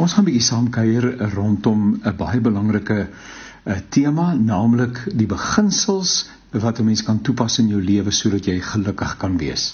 Ons gaan 'n bietjie saamkuier rondom 'n baie belangrike tema, naamlik die beginsels wat 'n mens kan toepas in jou lewe sodat jy gelukkig kan wees.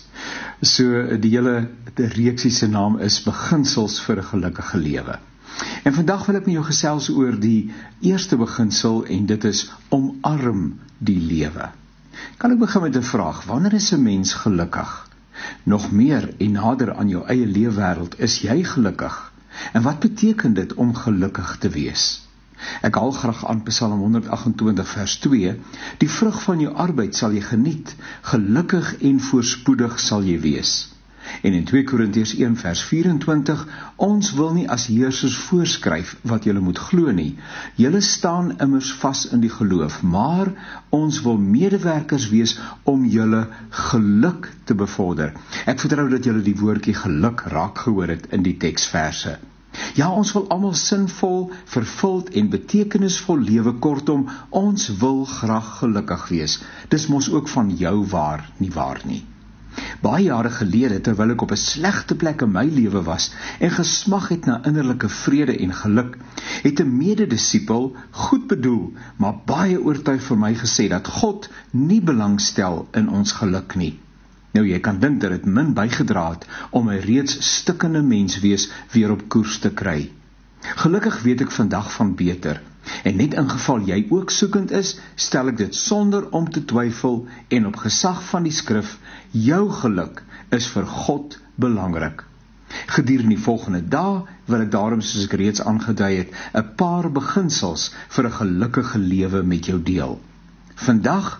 So die reeksie se naam is Beginsels vir 'n gelukkige lewe. En vandag wil ek met jou gesels oor die eerste beginsel en dit is omarm die lewe. Kan ek begin met 'n vraag? Wanneer is 'n mens gelukkig? Nog meer en nader aan jou eie leefwêreld, is jy gelukkig? En wat beteken dit om gelukkig te wees? Ek haal graag aan Psalm 128 vers 2, die vrug van jou arbeid sal jy geniet, gelukkig en voorspoedig sal jy wees. En in 2 Korintiërs 1 vers 24, ons wil nie as heersers voorskryf wat julle moet glo nie. Julle staan immers vas in die geloof, maar ons wil medewerkers wees om julle geluk te bevorder. Ek vertrou dat julle die woordjie geluk raak gehoor het in die teksverse. Ja, ons wil almal sinvol, vervuld en betekenisvol lewe, kortom, ons wil graag gelukkig wees. Dis mos ook van jou waar, nie waar nie. Baie jare gelede, terwyl ek op 'n slegte plek in my lewe was en gesmag het na innerlike vrede en geluk, het 'n mededisipel, goed bedoel, maar baie oortuig vir my gesê dat God nie belangstel in ons geluk nie. Nou, jy kan dink dat dit min bygedra het om 'n reeds stikkende menswees weer op koers te kry. Gelukkig weet ek vandag van beter. En net in geval jy ook soekend is, stel ek dit sonder om te twyfel en op gesag van die skrif, jou geluk is vir God belangrik. Gedurende die volgende dae wil ek daarom, soos ek reeds aangedui het, 'n paar beginsels vir 'n gelukkige lewe met jou deel. Vandag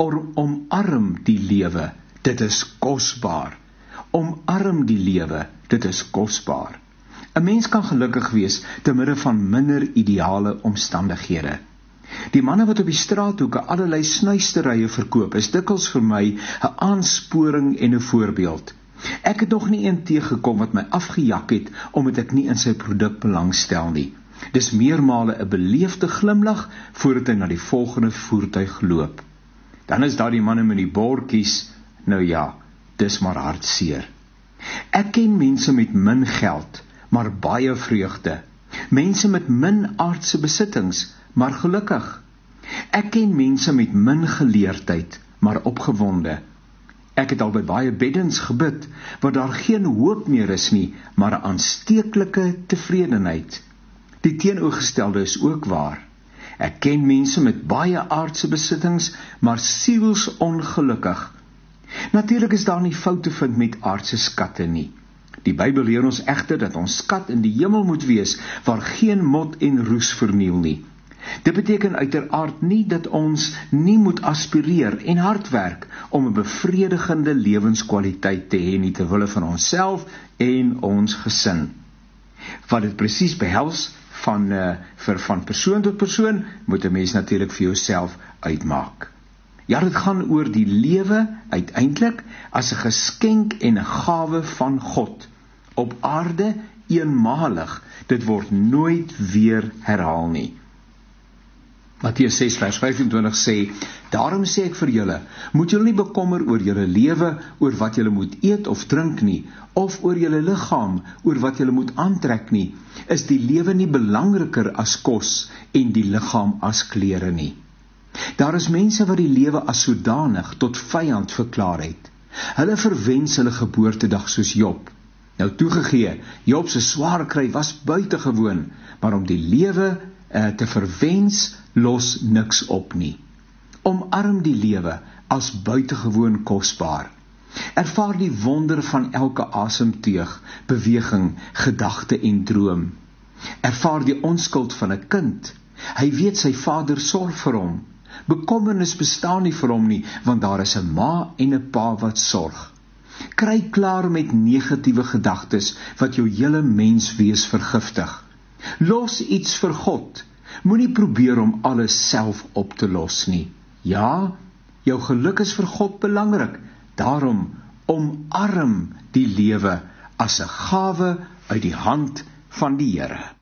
omarm die lewe, dit is kosbaar. Omarm die lewe, dit is kosbaar. 'n Mens kan gelukkig wees te midde van minder ideale omstandighede. Die manne wat op die straathoeke allerlei snuisterye verkoop, is dikwels vir my 'n aansporing en 'n voorbeeld. Ek het nog nie een teëgekom wat my afgejak het, omdat ek nie in sy produk belangstel nie. Dis meermale 'n beleefde glimlag, voordat hy na die volgende voertuig loop. Dan is daar die manne met die bordjies, nou ja, dis maar hartseer. Ek ken mense met min geld, maar baie vreugde. Mense met min aardse besittings, maar gelukkig. Ek ken mense met min geleerdheid, maar opgewonde. Ek het al by baie beddens gebid, waar daar geen hoop meer is nie, maar 'n aansteeklike tevredenheid. Die teenoorgestelde is ook waar. Ek ken mense met baie aardse besittings, maar sielsongelukkig. Natuurlik is daar nie fout te vind met aardse skatte nie. Die Bybel leer ons egter dat ons skat in die hemel moet wees, waar geen mot en roes verniel nie. Dit beteken uiteraard nie dat ons nie moet aspireer en hard werk om 'n bevredigende lewenskwaliteit te hê nie, ter wille van onsself en ons gesin. Wat dit presies behels van persoon tot persoon, moet 'n mens natuurlik vir jouself uitmaak. Ja, dit gaan oor die lewe uiteindelik as 'n geskenk en 'n gawe van God. Op aarde eenmalig, dit word nooit weer herhaal nie. Matteus 6 vers 25 sê, daarom sê ek vir julle, moet julle nie bekommer oor julle lewe, oor wat julle moet eet of drink nie, of oor julle liggaam, oor wat julle moet aantrek nie. Is die lewe nie belangriker as kos en die liggaam as klere nie? Daar is mense wat die lewe as sodanig tot vyand verklaar het. Hulle verwens hulle geboortedag soos Job. Nou toegegee, Job se swaar kry was buitengewoon, maar om die lewe te verwens, los niks op nie. Omarm die lewe as buitengewoon kosbaar. Ervaar die wonder van elke asemteug, beweging, gedagte en droom. Ervaar die onskuld van 'n kind. Hy weet sy vader sorg vir hom. Bekommernis bestaan nie vir hom nie, want daar is 'n ma en 'n pa wat sorg. Kry klaar met negatiewe gedagtes wat jou hele menswees vergiftig. Los iets vir God. Moenie probeer om alles self op te los nie. Ja, jou geluk is vir God belangrik. Daarom omarm die lewe as 'n gawe uit die hand van die Here.